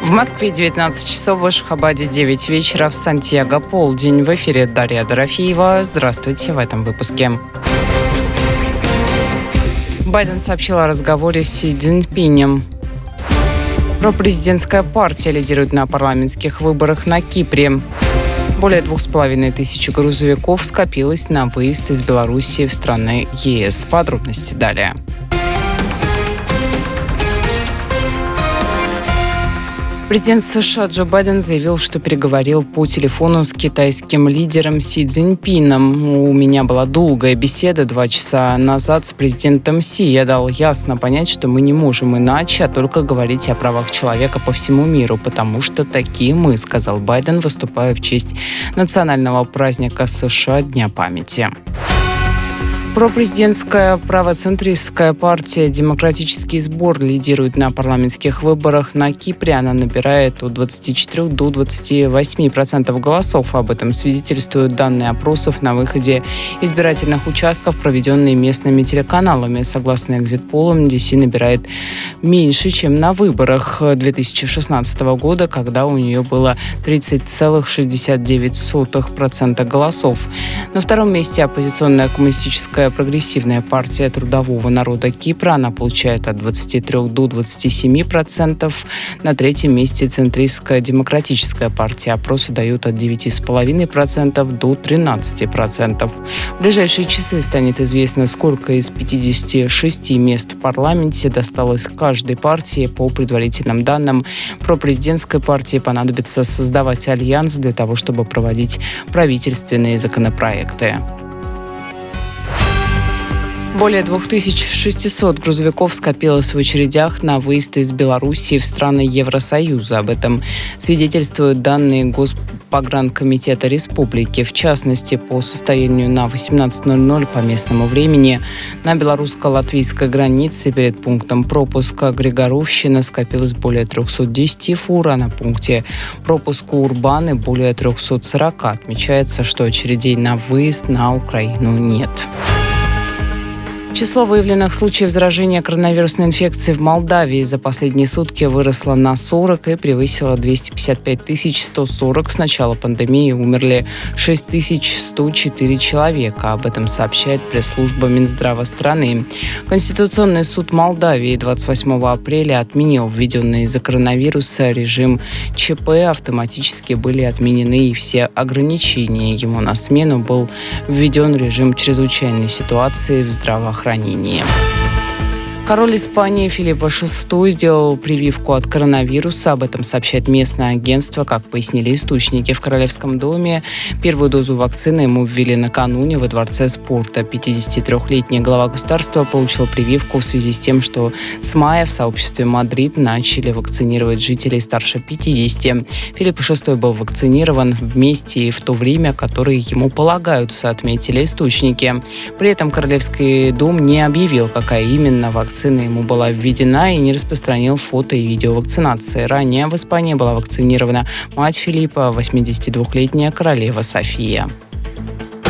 В Москве 19 часов, в Ашхабаде 9 вечера, в Сантьяго полдень. В эфире Дарья Дорофеева. Здравствуйте в этом выпуске. Байден сообщил о разговоре с Си Цзиньпинем. Пропрезидентская партия лидирует на парламентских выборах на Кипре. Более 2500 грузовиков скопилось на выезд из Белоруссии в страны ЕС. Подробности далее. Президент США Джо Байден заявил, что переговорил по телефону с китайским лидером Си Цзиньпином. У меня была долгая беседа 2 часа назад с президентом Си. Я дал ясно понять, что мы не можем иначе, а только говорить о правах человека по всему миру, потому что такие мы, сказал Байден, выступая в честь национального праздника США Дня памяти. Пропрезидентская правоцентристская партия «Демократический сбор» лидирует на парламентских выборах на Кипре. Она набирает от 24 до 28% голосов. Об этом свидетельствуют данные опросов на выходе избирательных участков, проведенные местными телеканалами. Согласно экзит-полам, DC набирает меньше, чем на выборах 2016 года, когда у нее было 30,69% голосов. На втором месте оппозиционная коммунистическая прогрессивная партия трудового народа Кипра. Она получает от 23 до 27%. На третьем месте центристская демократическая партия. Опросы дают от 9,5% до 13%. В ближайшие часы станет известно, сколько из 56 мест в парламенте досталось каждой партии. По предварительным данным, пропрезидентской партии понадобится создавать альянс для того, чтобы проводить правительственные законопроекты. Более 2600 грузовиков скопилось в очередях на выезд из Белоруссии в страны Евросоюза. Об этом свидетельствуют данные Госпогранкомитета Республики. В частности, по состоянию на 18:00 по местному времени на белорусско-латвийской границе перед пунктом пропуска Григоровщина скопилось более 310 фур, а на пункте пропуска Урбаны более 340. Отмечается, что очередей на выезд на Украину нет. Число выявленных случаев заражения коронавирусной инфекцией в Молдавии за последние сутки выросло на 40 и превысило 255 140. С начала пандемии умерли 6104 человека. Об этом сообщает пресс-служба Минздрава страны. Конституционный суд Молдавии 28 апреля отменил введенный из-за коронавируса режим ЧП. Автоматически были отменены и все ограничения. Ему на смену был введен режим чрезвычайной ситуации в здравоохранении. Король Испании Филипп VI сделал прививку от коронавируса. Об этом сообщает местное агентство. Как пояснили источники, в Королевском доме первую дозу вакцины ему ввели накануне во Дворце спорта. 53-летний глава государства получил прививку в связи с тем, что с мая в сообществе Мадрид начали вакцинировать жителей старше 50. Филипп VI был вакцинирован в месте и в то время, которые ему полагаются, отметили источники. При этом Королевский дом не объявил, какая именно вакцина ему была введена, и не распространил фото и видео вакцинации. Ранее в Испании была вакцинирована мать Филиппа, 82-летняя королева София.